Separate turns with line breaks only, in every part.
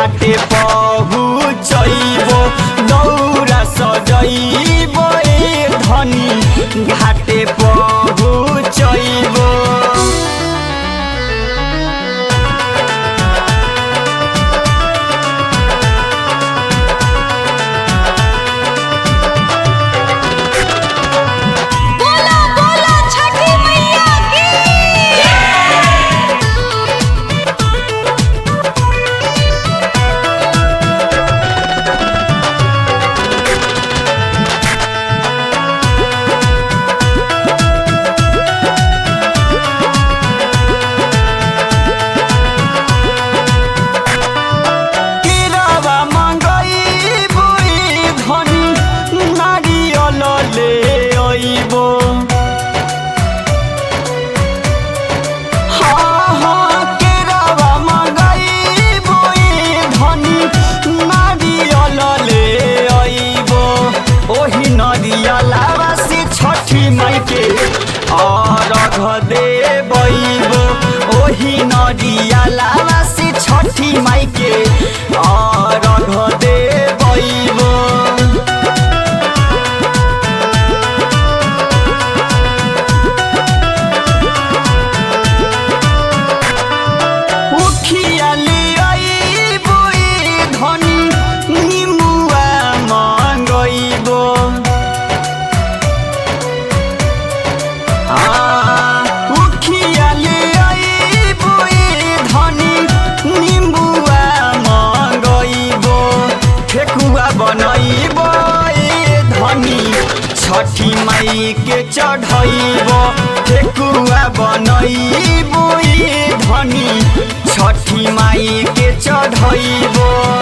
घाटे पहुँचैबो दौरा सजैबो ए धनी घाटे पहुँचैबो। अर्घ देबैबो ओही नदिया लावा से छठी माई के अर्घ देबैबो। उखिया लियाइबो ए धनी निमुआ मंगैबो। उखिया लियाइबो ए धनी निमुआ मंगैबो। ठेकुआ बनैबो ए धनी छठी माई के चढ़ैबो। ठेकुआ बनैबो ए धनी छठी माई के चढ़ैबो।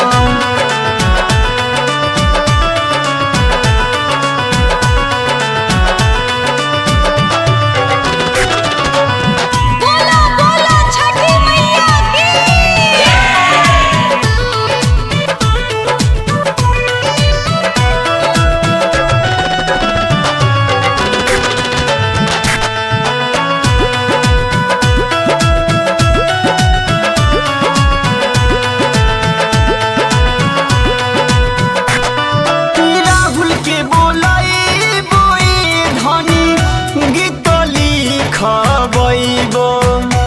खबैबो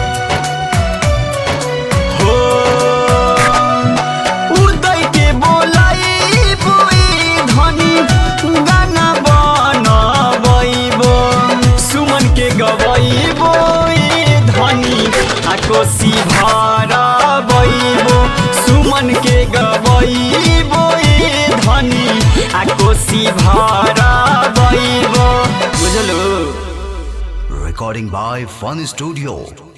हो उदय के बोलाइबो ए धनी गाना बनबैबो। सुमन के गबैबो ए धनी कोसी भरबैबो। सुमन के गबैबो ए धनी कोसी भरबैबो। बुझलो?
Recording by Fun Studio.